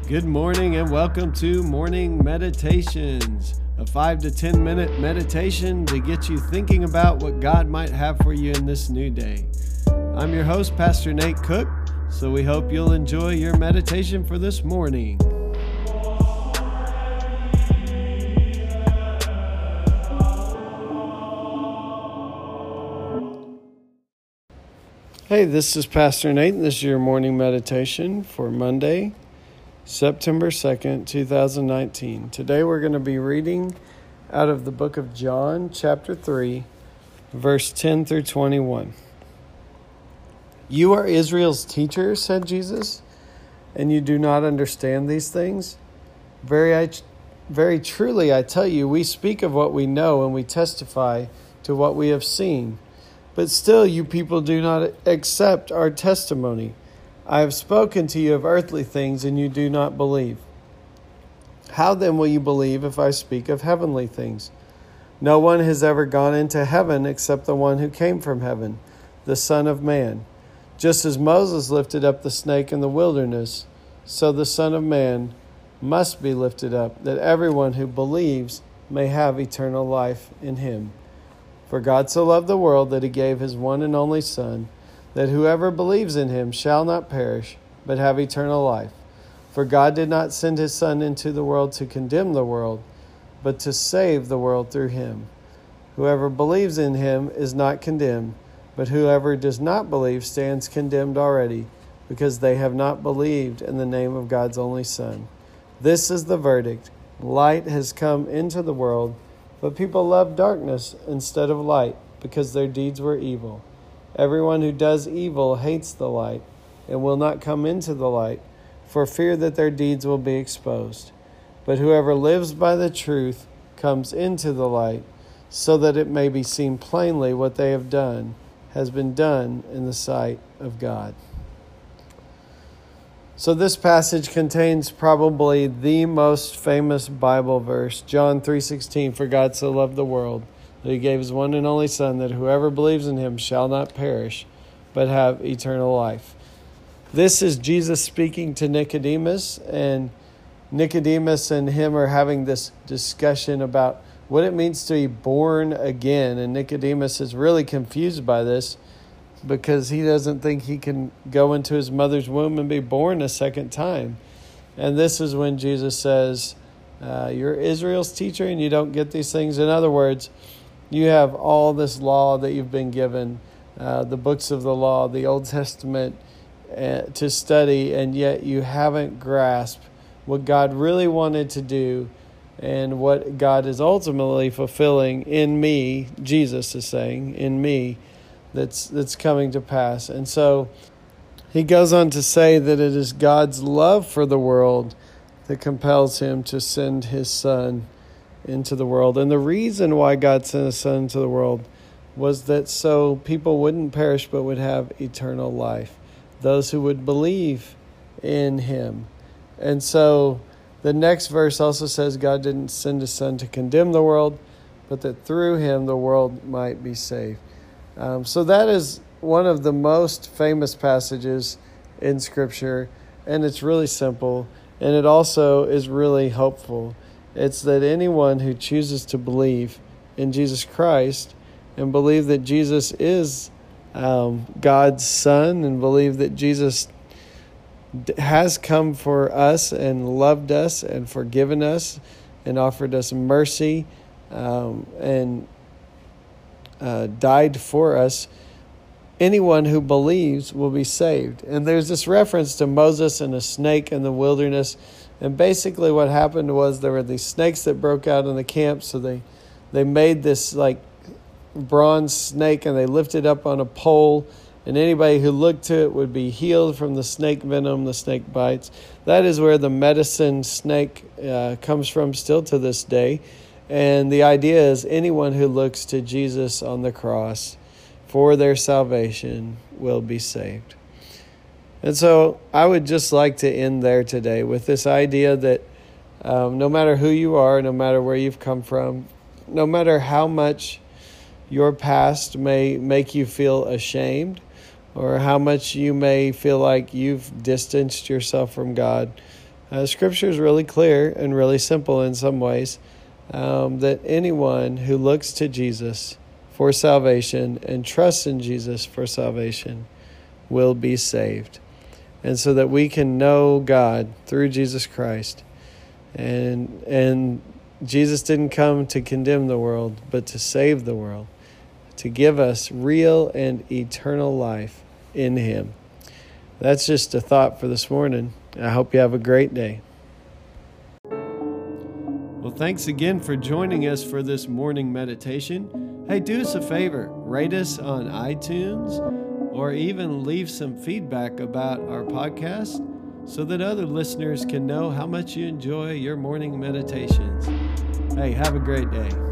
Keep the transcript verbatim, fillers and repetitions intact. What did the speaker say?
Good morning and welcome to Morning Meditations, a five to ten minute meditation to get you thinking about what God might have for you in this new day. I'm your host, Pastor Nate Cook, so we hope you'll enjoy your meditation for this morning. Hey, this is Pastor Nate, and this is your morning meditation for Monday, September second, twenty nineteen. Today we're going to be reading out of the book of John, chapter three, verse ten through twenty-one. You are Israel's teacher, said Jesus, and you do not understand these things? Very, very truly, I tell you, we speak of what we know and we testify to what we have seen. But still you people do not accept our testimony. I have spoken to you of earthly things, and you do not believe. How then will you believe if I speak of heavenly things? No one has ever gone into heaven except the one who came from heaven, the Son of Man. Just as Moses lifted up the snake in the wilderness, so the Son of Man must be lifted up, that everyone who believes may have eternal life in him. For God so loved the world that he gave his one and only Son, that whoever believes in him shall not perish, but have eternal life. For God did not send his Son into the world to condemn the world, but to save the world through him. Whoever believes in him is not condemned, but whoever does not believe stands condemned already, because they have not believed in the name of God's only Son. This is the verdict. Light has come into the world, but people love darkness instead of light, because their deeds were evil. Everyone who does evil hates the light and will not come into the light, for fear that their deeds will be exposed. But whoever lives by the truth comes into the light, so that it may be seen plainly what they have done has been done in the sight of God. So this passage contains probably the most famous Bible verse, John three sixteen, for God so loved the world, that he gave his one and only Son, that whoever believes in him shall not perish, but have eternal life. This is Jesus speaking to Nicodemus, and Nicodemus and him are having this discussion about what it means to be born again. And Nicodemus is really confused by this because he doesn't think he can go into his mother's womb and be born a second time. And this is when Jesus says, uh, you're Israel's teacher and you don't get these things. In other words, you have all this law that you've been given, uh, the books of the law, the Old Testament uh, to study, and yet you haven't grasped what God really wanted to do and what God is ultimately fulfilling in me, Jesus is saying, in me, that's that's coming to pass. And so he goes on to say that it is God's love for the world that compels him to send his Son into the world. And the reason why God sent his Son into the world was that so people wouldn't perish but would have eternal life, those who would believe in him. And so the next verse also says God didn't send his Son to condemn the world, but that through him the world might be saved. Um, so that is one of the most famous passages in Scripture, and it's really simple, and it also is really hopeful. It's that anyone who chooses to believe in Jesus Christ and believe that Jesus is um, God's Son and believe that Jesus has come for us and loved us and forgiven us and offered us mercy um, and uh, died for us, anyone who believes will be saved. And there's this reference to Moses and a snake in the wilderness. And basically what happened was there were these snakes that broke out in the camp. So they, they made this like bronze snake and they lifted up on a pole. And anybody who looked to it would be healed from the snake venom, the snake bites. That is where the medicine snake uh, comes from still to this day. And the idea is anyone who looks to Jesus on the cross for their salvation will be saved. And so I would just like to end there today with this idea that um, no matter who you are, no matter where you've come from, no matter how much your past may make you feel ashamed, or how much you may feel like you've distanced yourself from God, Uh, scripture is really clear and really simple in some ways, um, that anyone who looks to Jesus for salvation and trusts in Jesus for salvation will be saved. And so that we can know God through Jesus Christ. And and Jesus didn't come to condemn the world, but to save the world, to give us real and eternal life in Him. That's just a thought for this morning. I hope you have a great day. Well, thanks again for joining us for this morning meditation. Hey, do us a favor, rate us on iTunes, or even leave some feedback about our podcast so that other listeners can know how much you enjoy your morning meditations. Hey, have a great day.